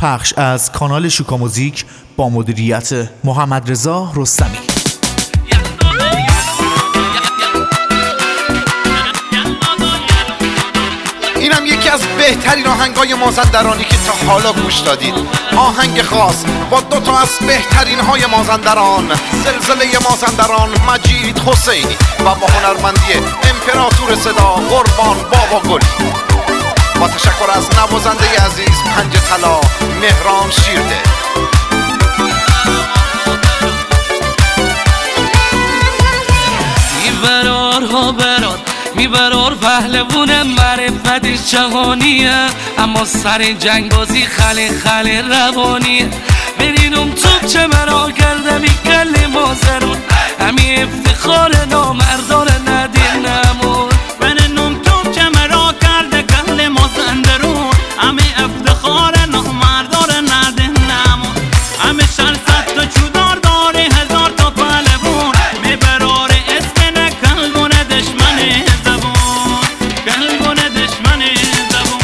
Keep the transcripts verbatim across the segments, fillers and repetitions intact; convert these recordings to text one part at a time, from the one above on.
پخش از کانال شوکا موزیک با مدیریت محمد رضا رستمی. اینم یکی از بهترین آهنگای مازندرانی که تا حالا گوش دادید. آهنگ خاص با دو تا از بهترین های مازندران، زلزله مازندران مجید حسینی و با هنرمندی امپراتور صدا قربان بابا گل. با تشکر از نوازنده عزیز پنج طلا مهران شیرده. میبرار ها برار میبرار پهلوون معرفت جهانیه، اما سر جنگ بازی خل خل روانیه. برینم توب چه مرا کرده می کل مازرون، همی افتخار نامردار ندین نمون. برینم توب چه مرا کرده کل مازندرون، همی افتخار نامردار ندین نمون. همی شرصت تو چودار داره هزار تا پهلوون، میبرار اسکن کلبون دشمن زبون، کلبون دشمن زبون.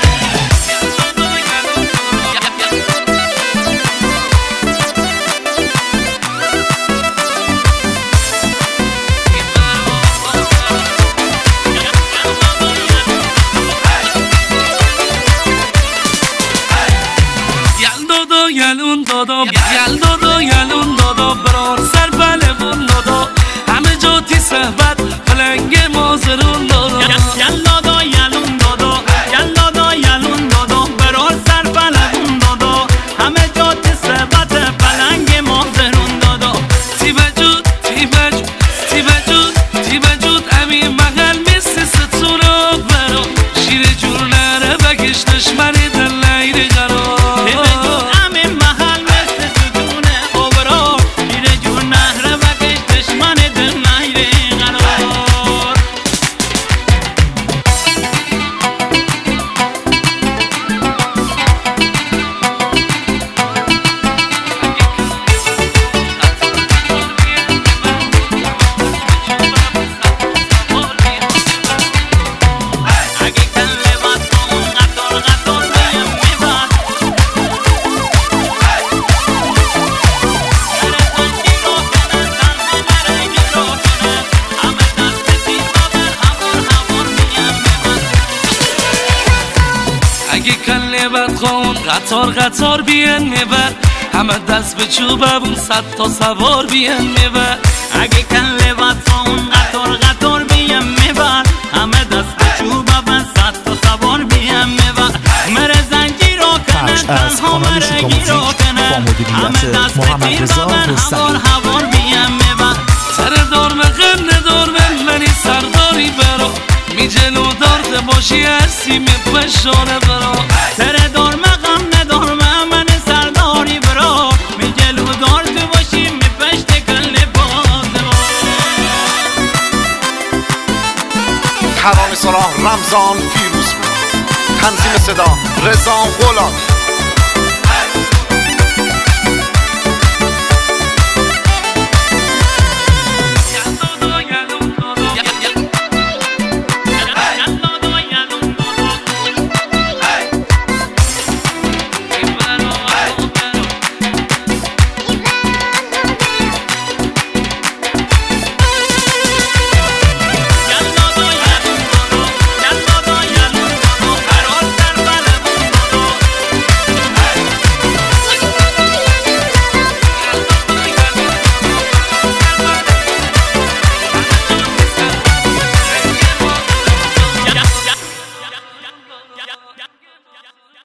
یلون دادا یل دادا یلون دادا برار سر پهلوون دادا، همه جا تی صحبت فلنگ مازرون دادا. یل دادا یلون دادا یل دادا یلون دادا برار سر پهلوون دادا، همه جا تی صحبت فلنگ مازرون دادا. تی بجود تی بجود تی بجود تی بجود امی مغل میسی ستونو برو، شیر جور نره بگش دشمن دل نیره قرار. اگه کله بد خون قطار قطار بیان میبر، همه دست به چوبمون صد تا سوار بیان میبر. اگه کله بد خون قطار قطار بیان میبر، همه دست به چوبمون صد تا سوار بیان میبر. مر زنجیر رو پخش کنه از تنها کانال مر شوکا گیر رو موزیک کنه، با مدیریت محمد رضا رستمی. هوار هوار بیان میبر. سر دار مغم ندار من منی سرداری برا، می جلو دارده باشی هستی می پشاره برا. سر دار مغم ندار من من سرداری برا، می جلو دارده باشی می پشت کل باز برا. ترانه سرا رمضان فیروز بود. تنظیم صدا رضا غلام.